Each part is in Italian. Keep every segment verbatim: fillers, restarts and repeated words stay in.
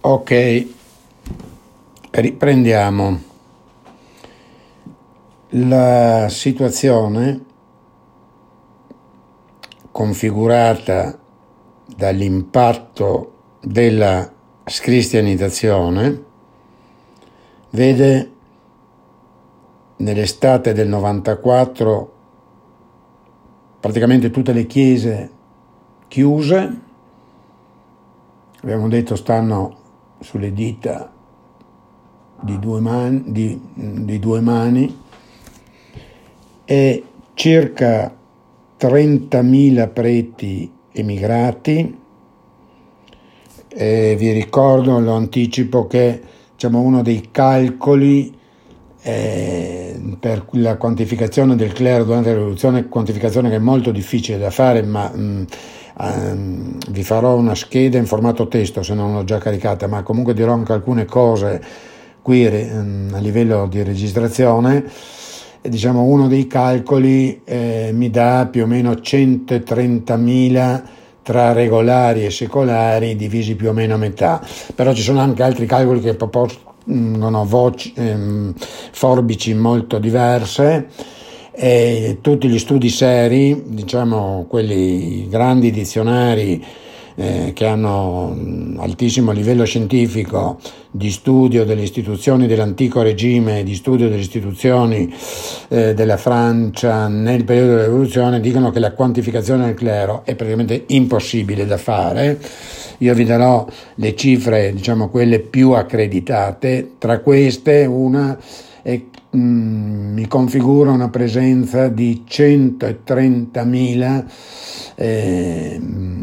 Ok, riprendiamo. La situazione configurata dall'impatto della scristianizzazione vede nell'estate del novantaquattro praticamente tutte le chiese chiuse, abbiamo detto stanno sulle dita di due mani, di, di due mani e circa trentamila preti emigrati. E vi ricordo, lo anticipo, che diciamo, uno dei calcoli eh, per la quantificazione del clero durante la rivoluzione, quantificazione che è molto difficile da fare, ma mh, Um, vi farò una scheda in formato testo se non l'ho già caricata, ma comunque dirò anche alcune cose qui um, a livello di registrazione. E, diciamo, uno dei calcoli eh, mi dà più o meno centotrentamila tra regolari e secolari divisi più o meno a metà, però ci sono anche altri calcoli che propongono voci, ehm, forbici molto diverse. E tutti gli studi seri, diciamo quelli grandi dizionari eh, che hanno altissimo livello scientifico di studio delle istituzioni dell'antico regime, di studio delle istituzioni eh, della Francia nel periodo della rivoluzione, dicono che la quantificazione del clero è praticamente impossibile da fare. Io vi darò le cifre, diciamo quelle più accreditate. Tra queste una è mi configura una presenza di centotrentamila eh,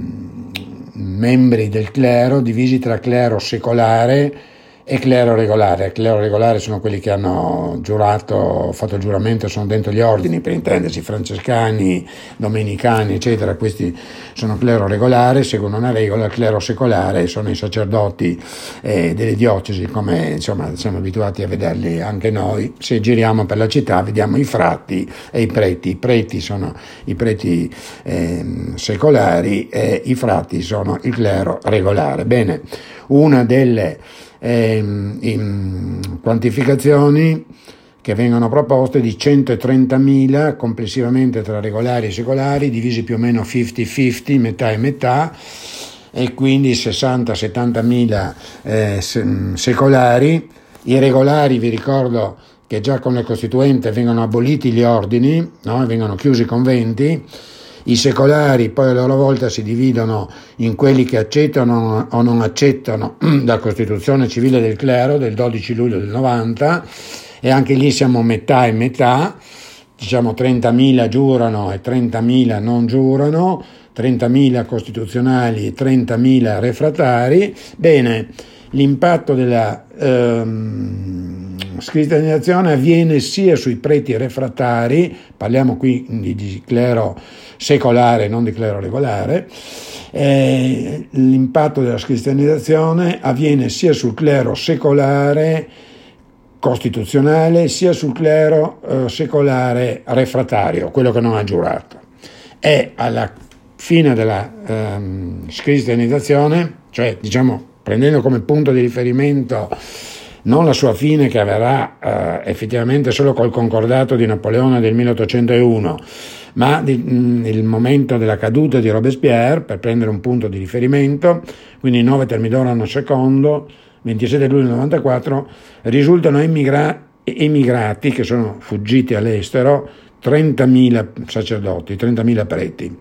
membri del clero, divisi tra clero secolare e clero regolare. Clero regolare sono quelli che hanno giurato, fatto il giuramento, sono dentro gli ordini, per intendersi, francescani, domenicani, eccetera. Questi sono clero regolare, seguono una regola. Il clero secolare sono i sacerdoti eh, delle diocesi, come insomma siamo abituati a vederli anche noi. Se giriamo per la città vediamo i frati e i preti. I preti sono i preti eh, secolari e i frati sono il clero regolare. Bene, una delle Eh, in quantificazioni che vengono proposte di centotrentamila complessivamente tra regolari e secolari, divisi più o meno cinquanta cinquanta, metà e metà, e quindi sessanta settantamila eh, secolari. I regolari, vi ricordo che già con la Costituente vengono aboliti gli ordini, no? Vengono chiusi i conventi. I secolari poi a loro volta si dividono in quelli che accettano o non accettano la Costituzione civile del clero del dodici luglio del novanta, e anche lì siamo metà e metà, diciamo trentamila giurano e trentamila non giurano, trentamila costituzionali e trentamila refrattari. Bene, l'impatto della ehm, scristianizzazione avviene sia sui preti refrattari, parliamo qui di, di clero secolare, non di clero regolare. Eh, l'impatto della scristianizzazione avviene sia sul clero secolare costituzionale sia sul clero eh, secolare refrattario, quello che non ha giurato. E alla fine della ehm, scristianizzazione, cioè diciamo prendendo come punto di riferimento non la sua fine, che avverrà eh, effettivamente solo col concordato di Napoleone del milleottocentouno, ma di, mh, il momento della caduta di Robespierre, per prendere un punto di riferimento, quindi nove Thermidor anno secondo, ventisette luglio novantaquattro, risultano emigra- emigrati, che sono fuggiti all'estero, trentamila sacerdoti, trentamila preti,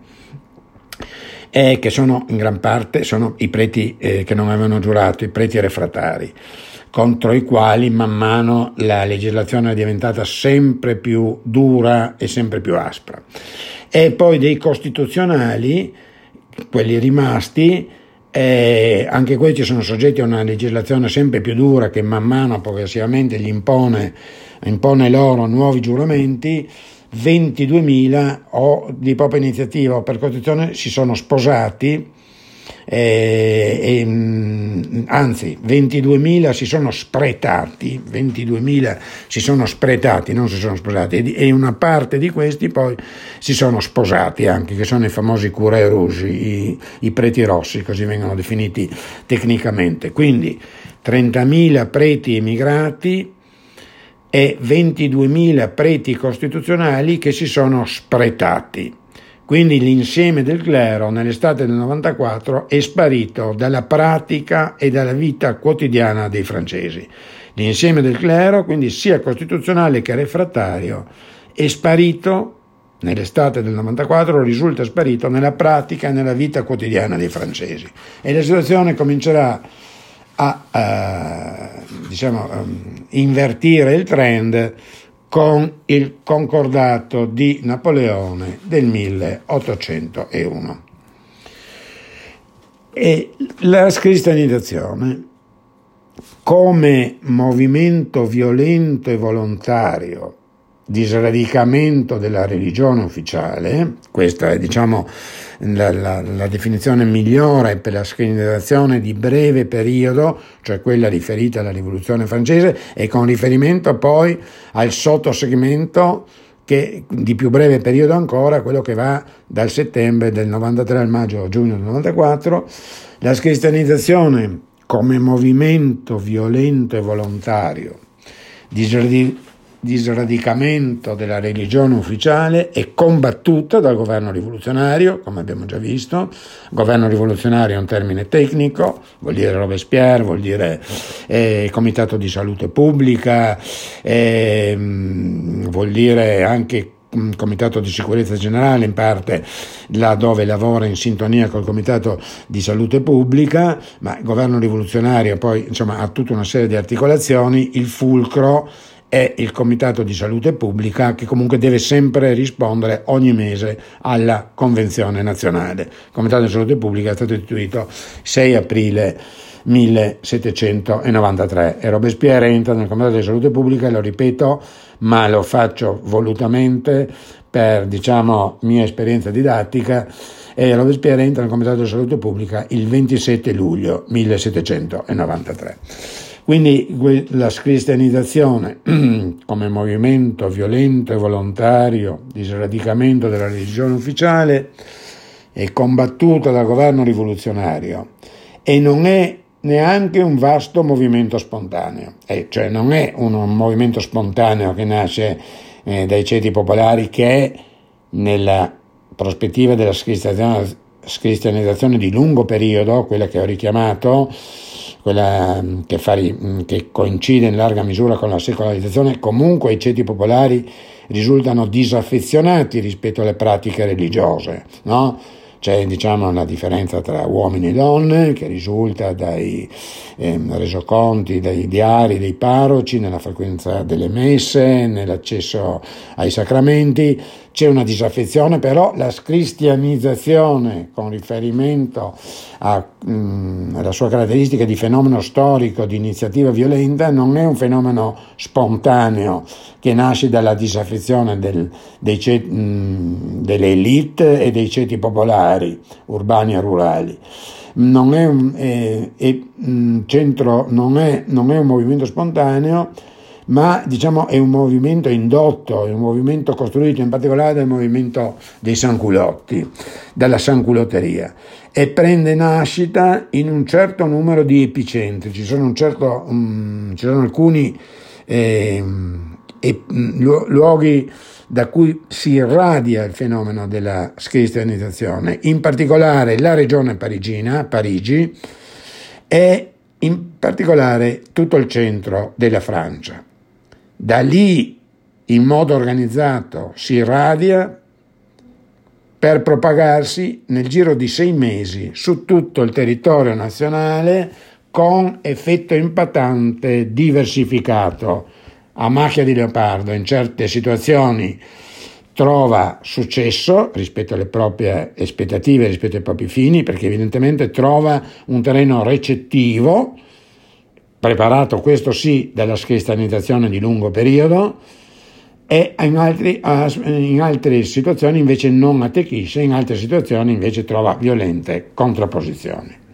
e che sono in gran parte sono i preti eh, che non avevano giurato, i preti refrattari, contro i quali man mano la legislazione è diventata sempre più dura e sempre più aspra. E poi dei costituzionali, quelli rimasti, eh, anche questi sono soggetti a una legislazione sempre più dura che man mano progressivamente gli impone, impone loro nuovi giuramenti. ventiduemila o di propria iniziativa o per Costituzione si sono sposati, e, e anzi ventiduemila si sono spretati, ventiduemila si sono spretati, non si sono sposati, e una parte di questi poi si sono sposati anche, che sono i famosi curé rouge, i, i preti rossi, così vengono definiti tecnicamente. Quindi trentamila preti emigrati e ventiduemila preti costituzionali che si sono spretati. Quindi l'insieme del clero nell'estate del novantaquattro è sparito dalla pratica e dalla vita quotidiana dei francesi. L'insieme del clero, quindi sia costituzionale che refrattario, è sparito nell'estate del novantaquattro, risulta sparito nella pratica e nella vita quotidiana dei francesi. E la situazione comincerà a eh, diciamo, um, invertire il trend con il concordato di Napoleone del milleottocentouno. E la cristianizzazione come movimento violento e volontario di sradicamento della religione ufficiale, questa è diciamo la, la, la definizione migliore per la cristianizzazione di breve periodo, cioè quella riferita alla rivoluzione francese, e con riferimento poi al sottosegmento che di più breve periodo ancora, quello che va dal settembre del novantatré al maggio giugno del novantaquattro. La cristianizzazione come movimento violento e volontario di sradicamento di sradicamento della religione ufficiale è combattuta dal governo rivoluzionario, come abbiamo già visto. Governo rivoluzionario è un termine tecnico, vuol dire Robespierre, vuol dire eh, Comitato di Salute Pubblica, eh, vuol dire anche Comitato di Sicurezza Generale, in parte là dove lavora in sintonia col Comitato di Salute Pubblica, ma il governo rivoluzionario poi insomma ha tutta una serie di articolazioni. Il fulcro è il Comitato di Salute Pubblica, che comunque deve sempre rispondere ogni mese alla Convenzione nazionale. Il Comitato di Salute Pubblica è stato istituito sei aprile millesettecentonovantatré e Robespierre entra nel Comitato di Salute Pubblica, lo ripeto, ma lo faccio volutamente per, diciamo, mia esperienza didattica, e Robespierre entra nel Comitato di Salute Pubblica il ventisette luglio millesettecentonovantatré. Quindi la cristianizzazione come movimento violento e volontario di sradicamento della religione ufficiale è combattuta dal governo rivoluzionario e non è neanche un vasto movimento spontaneo, eh, cioè non è un, un movimento spontaneo che nasce eh, dai ceti popolari, che nella prospettiva della cristianizzazione di lungo periodo, quella che ho richiamato, quella che, fa, che coincide in larga misura con la secolarizzazione, comunque i ceti popolari risultano disaffezionati rispetto alle pratiche religiose, no? C'è, diciamo, la differenza tra uomini e donne che risulta dai eh, resoconti, dai diari dei parroci, nella frequenza delle messe, nell'accesso ai sacramenti. C'è una disaffezione, però la cristianizzazione con riferimento a, mh, alla sua caratteristica di fenomeno storico, di iniziativa violenta, non è un fenomeno spontaneo che nasce dalla disaffezione del, dei cet, mh, delle elite e dei ceti popolari, urbani e rurali. Non è un, è, è, mh, centro, non è, non è un movimento spontaneo, ma diciamo è un movimento indotto, è un movimento costruito in particolare dal movimento dei sanculotti, dalla sanculotteria, e prende nascita in un certo numero di epicentri. Ci sono un certo, um, ci sono alcuni eh, e, lu- luoghi da cui si irradia il fenomeno della cristianizzazione, in particolare la regione parigina, Parigi, e in particolare tutto il centro della Francia. Da lì, in modo organizzato, si irradia per propagarsi nel giro di sei mesi su tutto il territorio nazionale con effetto impattante diversificato. A macchia di leopardo in certe situazioni trova successo rispetto alle proprie aspettative, rispetto ai propri fini, perché evidentemente trova un terreno recettivo, preparato, questo sì, dalla cristianizzazione di lungo periodo, e in, altri, in altre situazioni invece non attecchisce, in altre situazioni invece trova violente contrapposizioni.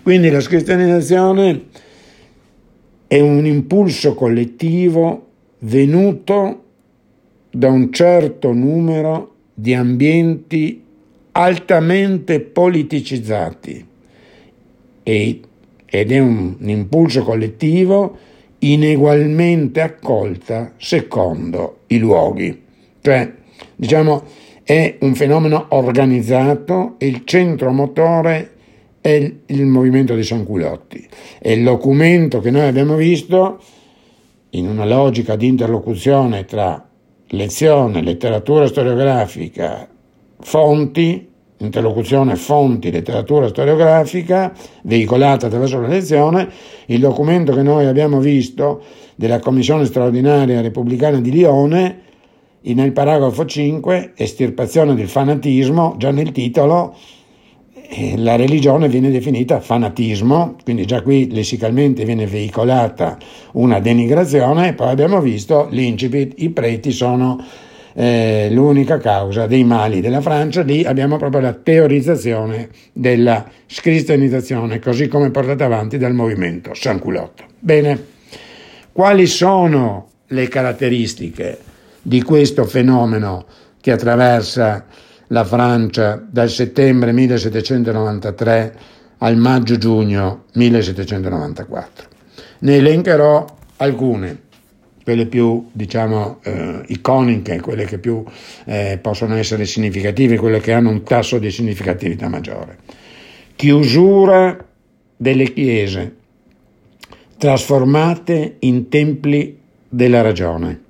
Quindi la scristianizzazione è un impulso collettivo venuto da un certo numero di ambienti altamente politicizzati e, ed è un, un impulso collettivo inegualmente accolta secondo i luoghi. Cioè, diciamo, è un fenomeno organizzato e il centro motore è il, il movimento di Sanculotti. E il documento che noi abbiamo visto, in una logica di interlocuzione tra lezione, letteratura storiografica, fonti, interlocuzione fonti, letteratura storiografica, veicolata attraverso la lezione, il documento che noi abbiamo visto della Commissione straordinaria repubblicana di Lione, nel paragrafo cinque, estirpazione del fanatismo, già nel titolo eh, la religione viene definita fanatismo, quindi già qui lessicalmente viene veicolata una denigrazione, e poi abbiamo visto l'incipit, i preti sono eh, l'unica causa dei mali della Francia. Lì abbiamo proprio la teorizzazione della cristianizzazione, così come portata avanti dal movimento Sanculotto. Bene, quali sono le caratteristiche di questo fenomeno che attraversa la Francia dal settembre millesettecentonovantatré al maggio-giugno millesettecentonovantaquattro? Ne elencherò alcune, quelle più, diciamo, eh, iconiche, quelle che più eh, possono essere significative, quelle che hanno un tasso di significatività maggiore. Chiusura delle chiese, trasformate in templi della ragione.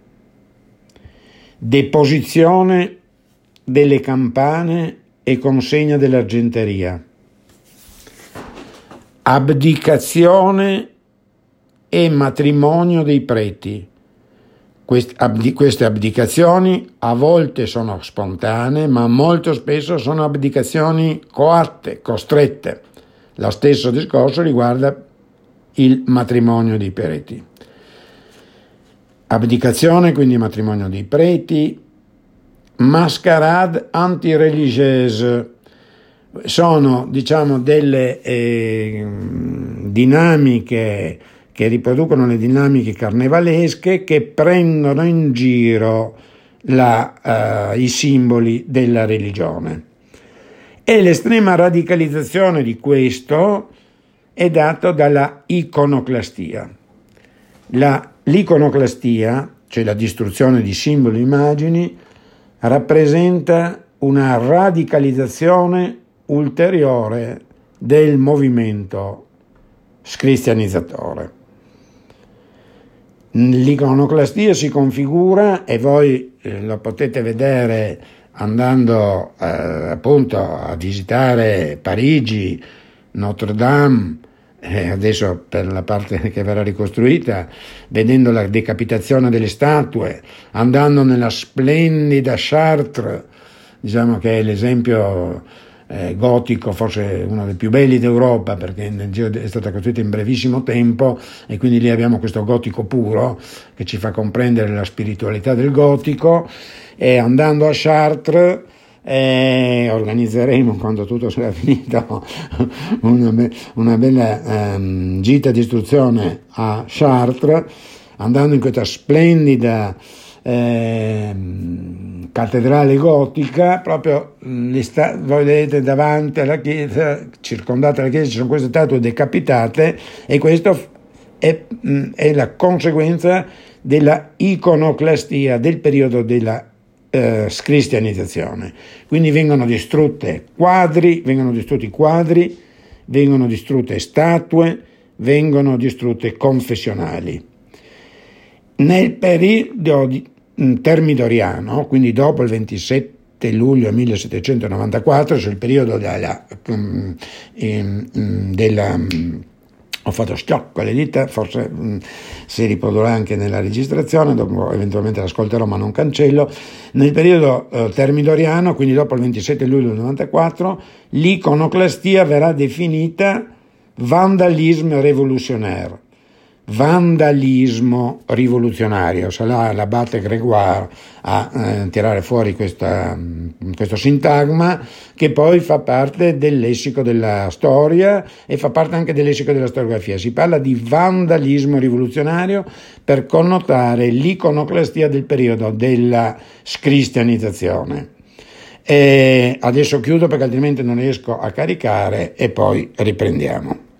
Deposizione delle campane e consegna dell'argenteria. Abdicazione e matrimonio dei preti. Queste, abdi, queste abdicazioni a volte sono spontanee, ma molto spesso sono abdicazioni coatte, costrette. Lo stesso discorso riguarda il matrimonio dei preti. Abdicazione, quindi matrimonio dei preti. Mascarade anti-religieuse, sono, diciamo, delle eh, dinamiche che riproducono le dinamiche carnevalesche, che prendono in giro la, uh, i simboli della religione. E l'estrema radicalizzazione di questo è dato dalla iconoclastia. La L'iconoclastia, cioè la distruzione di simboli e immagini, rappresenta una radicalizzazione ulteriore del movimento scristianizzatore. L'iconoclastia si configura, e voi eh, lo potete vedere andando eh, appunto a visitare Parigi, Notre Dame, Eh, adesso per la parte che verrà ricostruita, vedendo la decapitazione delle statue, andando nella splendida Chartres, diciamo che è l'esempio eh, gotico, forse uno dei più belli d'Europa, perché nel giro è stata costruita in brevissimo tempo, e quindi lì abbiamo questo gotico puro che ci fa comprendere la spiritualità del gotico. E andando a Chartres Eh, organizzeremo, quando tutto sarà finito, una, be- una bella ehm, gita di istruzione a Chartres, andando in questa splendida ehm, cattedrale gotica. Proprio sta- voi vedete davanti alla chiesa, circondata la chiesa, ci sono queste statue decapitate, e questo è, è la conseguenza della iconoclastia del periodo della Eh, scristianizzazione. Quindi vengono distrutte quadri, vengono distrutti quadri, vengono distrutte statue, vengono distrutte confessionali. Nel periodo di, mh, termidoriano, quindi dopo il ventisette luglio millesettecentonovantaquattro, cioè il periodo della, um, um, della um, ho fatto schiocco alle dita, forse mh, si riprodurrà anche nella registrazione, dopo eventualmente l'ascolterò ma non cancello. Nel periodo eh, termidoriano, quindi dopo il ventisette luglio novantaquattro, l'iconoclastia verrà definita vandalisme révolutionnaire, vandalismo rivoluzionario. Sarà l'abate Grégoire a eh, tirare fuori questa, questo sintagma, che poi fa parte del lessico della storia e fa parte anche del lessico della storiografia. Si parla di vandalismo rivoluzionario per connotare l'iconoclastia del periodo della scristianizzazione. E adesso chiudo perché altrimenti non riesco a caricare e poi riprendiamo.